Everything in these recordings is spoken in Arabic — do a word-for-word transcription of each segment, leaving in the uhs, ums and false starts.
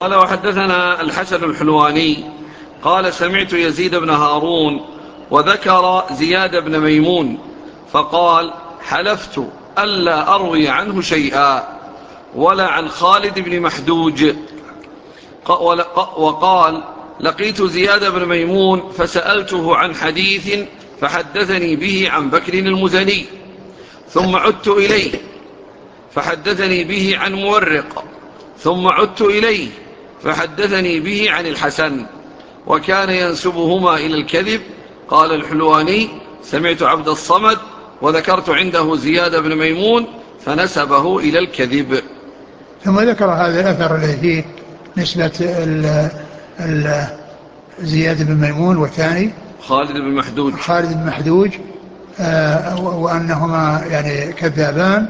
قال وحدثنا الحسن الحلواني قال سمعت يزيد بن هارون وذكر زياد بن ميمون فقال حلفت ألا أروي عنه شيئا ولا عن خالد بن محدوج. وقال لقيت زياد بن ميمون فسألته عن حديث فحدثني به عن بكر المزني ثم عدت إليه فحدثني به عن مورق ثم عدت إليه فحدثني به عن الحسن وكان ينسبهما إلى الكذب. قال الحلواني سمعت عبد الصمد وذكرت عنده زياد بن ميمون فنسبه إلى الكذب. ثم ذكر هذا الأثر الذي فيه نسبة ال ال زياد بن ميمون والثاني خالد بن محدوج خالد بن محدوج آه وأنهما يعني كذابان.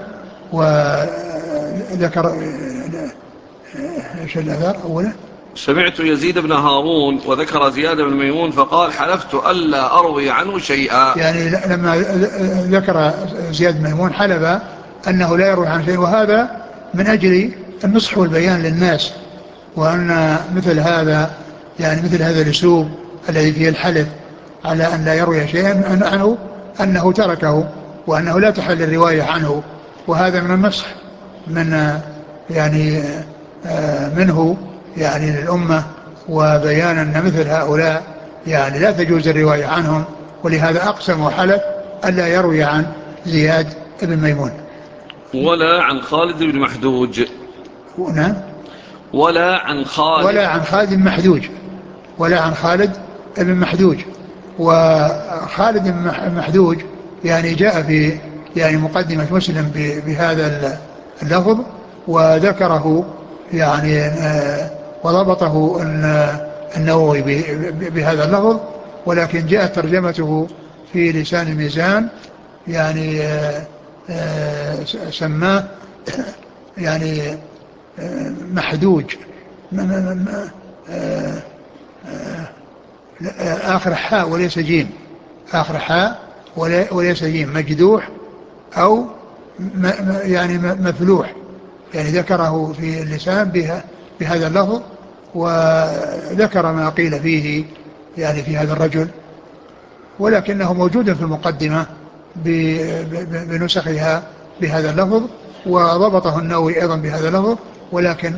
وذكر ايش الأثر أولا؟ سمعت يزيد بن هارون وذكر زياد بن ميمون فقال حلفت ألا أروي عنه شيئا. يعني لما ذكر زياد بن ميمون حلف أنه لا يروي عنه شيء، وهذا من أجل النصح والبيان للناس، وأن مثل هذا يعني مثل هذا الأسلوب الذي فيه الحلف على أن لا يروي شيئا عنه أنه تركه وأنه لا تحل الرواية عنه، وهذا من النصح من يعني منه يعني للأمة، وبيان أن مثل هؤلاء يعني لا تجوز الرواية عنهم، ولهذا أقسم وحلف ألا يروي عن زياد بن ميمون ولا عن خالد بن محدوج. نعم ولا عن خالد ولا عن خالد محدوج ولا عن خالد بن محدوج. وخالد بن محدوج يعني جاء في يعني مقدمة مسلم بهذا اللفظ وذكره يعني وضبطه النووي بهذا اللفظ، ولكن جاءت ترجمته في لسان الميزان يعني سماه يعني محدوج آخر حاء وليس جيم، آخر حاء وليس جيم، مجدوح أو يعني مفلوح، يعني ذكره في اللسان بها بهذا اللفظ، وذكر ما قيل فيه يعني في هذا الرجل، ولكنه موجود في المقدمة بنسخها بهذا اللفظ، وضبطه النووي أيضا بهذا اللفظ، ولكن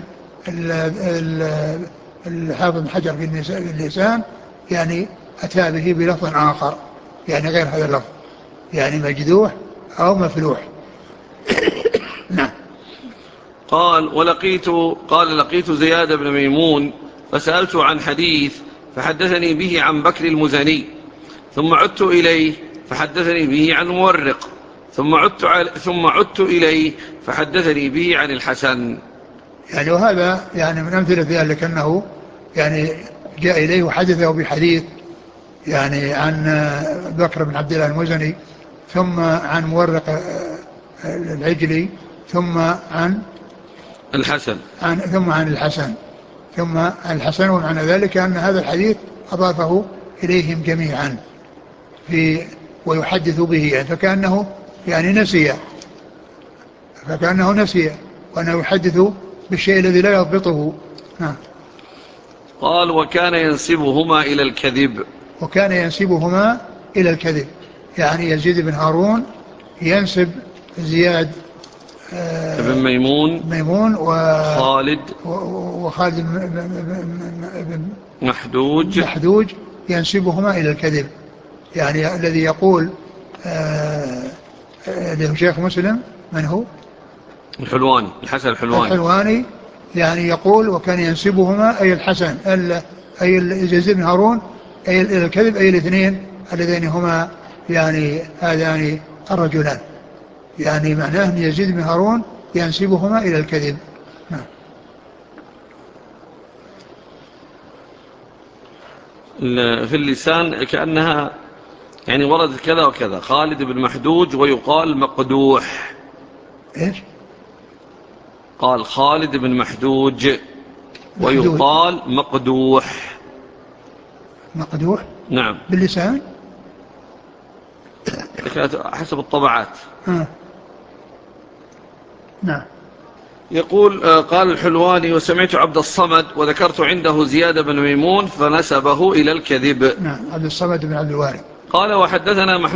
الحافظ بن حجر في اللسان يعني أتى به بلفظ آخر يعني غير هذا اللفظ، يعني مجدوح أو مفلوح. نعم. قال ولقيت قال لقيت زياد بن ميمون فسألته عن حديث فحدثني به عن بكر المزني ثم عدت إليه فحدثني به عن مورق ثم عدت, ثم عدت إليه فحدثني به عن الحسن. يعني وهذا يعني من أمثلة ذلك أنه يعني جاء إليه وحدثه بحديث يعني عن بكر بن عبد الله المزني ثم عن مورق العجلي ثم عن الحسن عن ثم عن الحسن ثم عن الحسن. ومعنى ذلك أن هذا الحديث أضافه إليهم جميعا في ويحدث به يعني فكأنه يعني نسي فكأنه نسي وأنه يحدث بالشيء الذي لا يضبطه. نعم. قال وكان ينسبهما إلى الكذب وكان ينسبهما إلى الكذب، يعني يزيد بن هارون ينسب زياد بن ميمون ميمون خالد وخالد بن محدوج محدوج ينسبهما إلى الكذب، يعني الذي يقول له شيخ مسلم من هو؟ الحلواني الحسن الحلواني الحلواني يعني يقول وكان ينسبهما أي الحسن أي يزيد بن هارون أي إلى الكذب أي الاثنين اللذين هما يعني هذان الرجلان، يعني معناه أن يزيد بن هارون ينسبهما إلى الكذب. في اللسان كأنها يعني وردت كذا وكذا خالد بن محدوج ويقال مقدوح. إيش؟ قال خالد بن محدوج محدود ويقال مقدوح. مقدوح نعم باللسان حسب الطبعات. آه. نعم. يقول آه، قال الحلواني: وسمعت عبد الصمد وذكرت عنده زياد بن ميمون فنسبه إلى الكذب. نعم، عبد الصمد بن عبد الوارث. قال: وحدثنا محمود